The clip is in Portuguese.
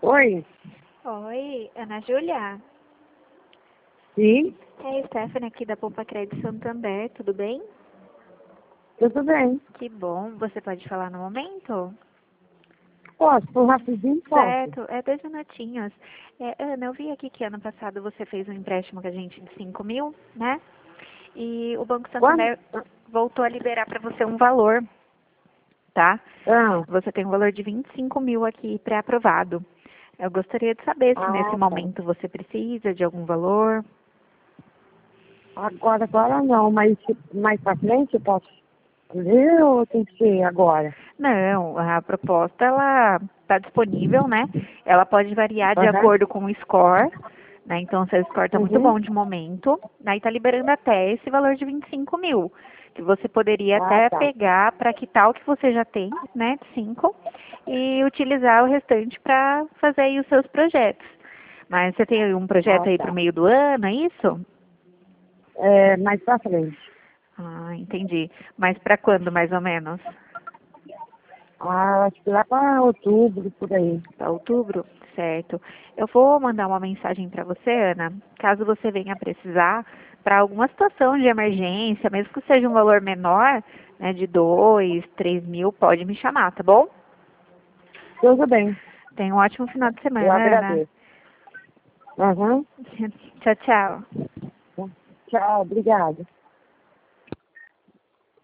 Oi, Oi, Ana Júlia. sim, É a Stephanie aqui da Poupa Crédito Santander, tudo bem? tudo bem. Que bom, você pode falar no momento? Posso, rapidinho posso. Certo, 2 minutinhos. Ana, eu vi aqui que ano passado você fez um empréstimo com a gente de 5 mil, né? E o Banco Quando? Santander voltou a liberar para você um valor, tá? Ah, Você tem um valor de 25 mil aqui pré-aprovado. Eu gostaria de saber se nesse tá. momento você precisa de algum valor. Agora não, mas mais pra frente eu posso fazer ou tem que ser agora? Não, a proposta ela está disponível, né? Ela pode variar de Aham, acordo com o score, né? Então, seu score está muito uhum. bom de momento, aí está liberando até esse valor de 25 mil, que você poderia Ah, até tá. pegar para quitar o que você já tem, né? De 5, e utilizar o restante para fazer aí os seus projetos. Mas você tem um Ah, projeto aí para o tá. meio do ano, é isso? É, mais pra frente. Ah, entendi. Mas para quando, mais ou menos? Acho que lá pra outubro, por aí. Para outubro? Certo. Eu vou mandar uma mensagem para você, Ana, caso você venha precisar, para alguma situação de emergência, mesmo que seja um valor menor, né, de 2, 3 mil, pode me chamar, tá bom? Tudo bem, Tenha um ótimo final de eu semana, Ana. agradeço. Aham. Tchau, tchau. Tchau, obrigada.